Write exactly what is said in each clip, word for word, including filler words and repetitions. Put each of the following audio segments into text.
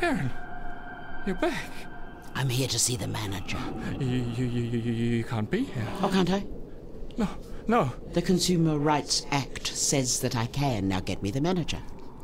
Karen, you're back. I'm here to see the manager. You, you, you, you, you can't be here. Oh, can't I? No, no. The Consumer Rights Act says that I can. Now get me the manager.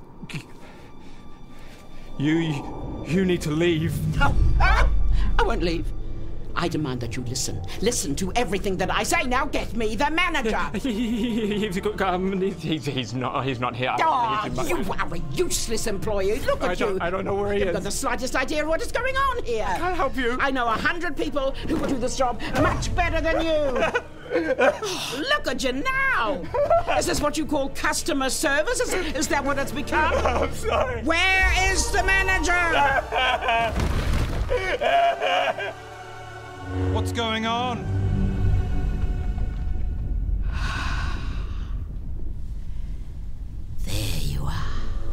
You, you need to leave. No, I won't leave. I demand that you listen. Listen to everything that I say. Now get me the manager. he's, um, he's, he's not. He's not here. Oh, you are a useless employee. Look at I don't, you. I don't know where he You've is. got the slightest idea what is going on here. I can't help you. I know a hundred people who would do this job much better than you. Look at you now. Is this what you call customer service? Is, is that what it's become? I'm sorry. Where is the manager? What's going on? There you are.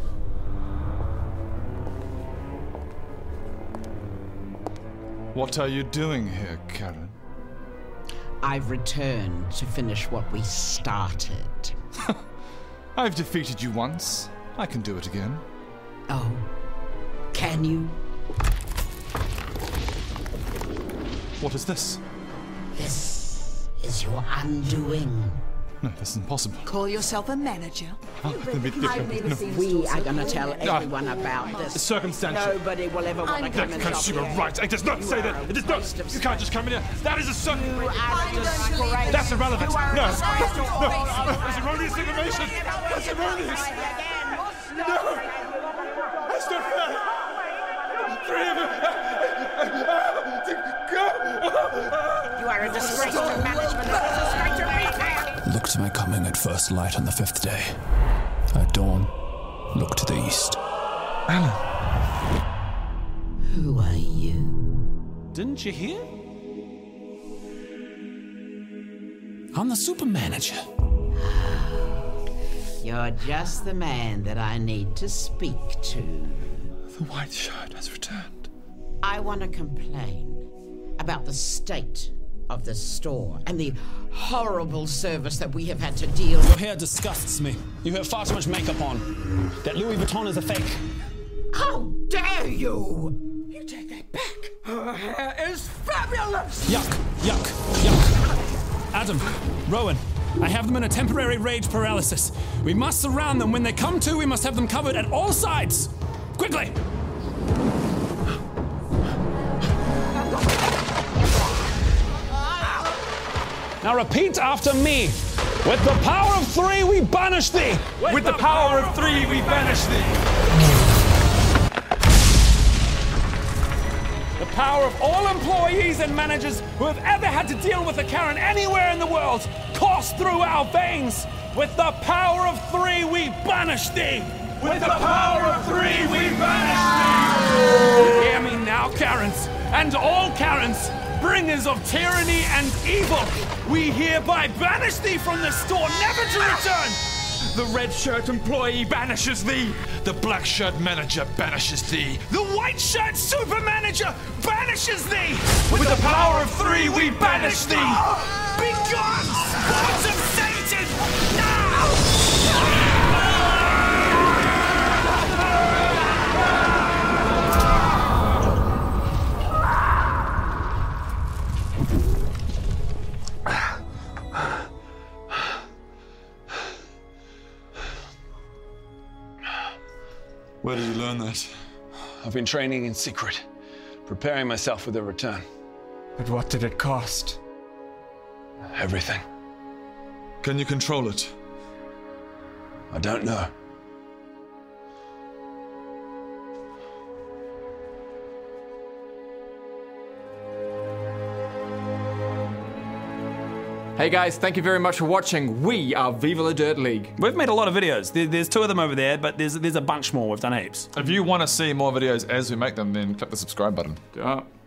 What are you doing here, Karen? I've returned to finish what we started. I've defeated you once. I can do it again. Oh, can you? What is this? This is your undoing. No, this is impossible. Call yourself a manager? Oh, it can be different. No. We are going to tell everyone about this. Circumstantial. Nobody will ever want to come and stop Consumer you. rights. It does not say that. It does not. You can't just come in here. That is a son. You are disgraced. That's irrelevant. You are No. a disgrace to all No. races. That's erroneous information. That's erroneous. No. That's not fair. Three of them. Go. You are a disgrace to management. A disgrace to retail. Look to my coming at first light on the fifth day. At dawn, look to the east. Alan. Who are you? Didn't you hear? I'm the super manager. You're just the man that I need to speak to. The white shirt has returned. I want to complain about the state of the store and the horrible service that we have had to deal with. Your hair disgusts me. You have far too much makeup on. That Louis Vuitton is a fake. How dare you! You take that back. Her hair is fabulous! Yuck, yuck, yuck. Adam, Rowan, I have them in a temporary rage paralysis. We must surround them. When they come to, we must have them covered at all sides. Quickly! Now repeat after me. With the power of three, we banish thee. With, With the, the power of three, we banish thee. The power of all employees and managers who have ever had to deal with a Karen anywhere in the world course through our veins. With the power of three, we banish thee. With the power of three, we banish thee. Hear me now, Karens, and all Karens, bringers of tyranny and evil. We hereby banish thee from the store, never to return. The red shirt employee banishes thee. The black shirt manager banishes thee. The white shirt super manager banishes thee. With, With the, the power of three, we banish thee. Be gone, swords of Satan, now! Where did you learn that? I've been training in secret, preparing myself for the return. But what did it cost? Everything. Can you control it? I don't know. Hey guys, thank you very much for watching. We are Viva La Dirt League. We've made a lot of videos. There, there's two of them over there, but there's there's a bunch more. We've done heaps. If you want to see more videos as we make them, then click the subscribe button. Yeah.